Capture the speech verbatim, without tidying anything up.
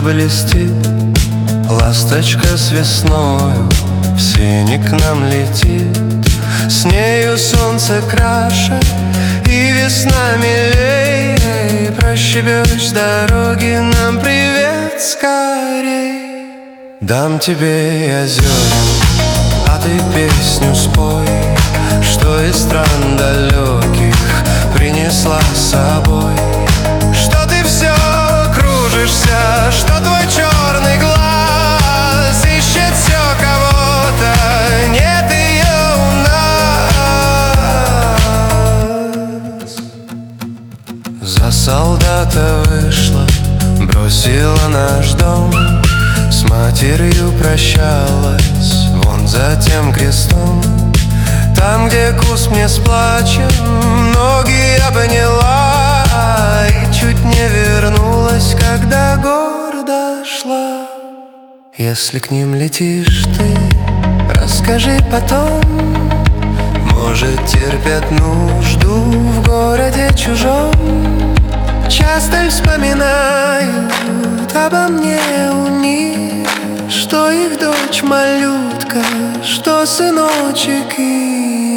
блестит, ласточка с весною в сине к нам летит. С нею солнце краше и весна милей. Прощебешь с дороги нам привет скорей. Дам тебе я зерен, а ты песню спой, что из стран далеких принесла с собой. Что ты все кружишься, что твой черный глаз ищет все кого-то, нет ее у нас. За солдата вышла, бросила наш дом, с матерью прощалась вон за тем крестом. Там, где куст мне с плачем ноги обняла, и чуть не вернулась, когда гордо шла. Если к ним летишь ты, расскажи потом. Может, терпят нужду в городе чужом. Часто вспоминают обо мне у них, что их дочь малютка, что сыночек их.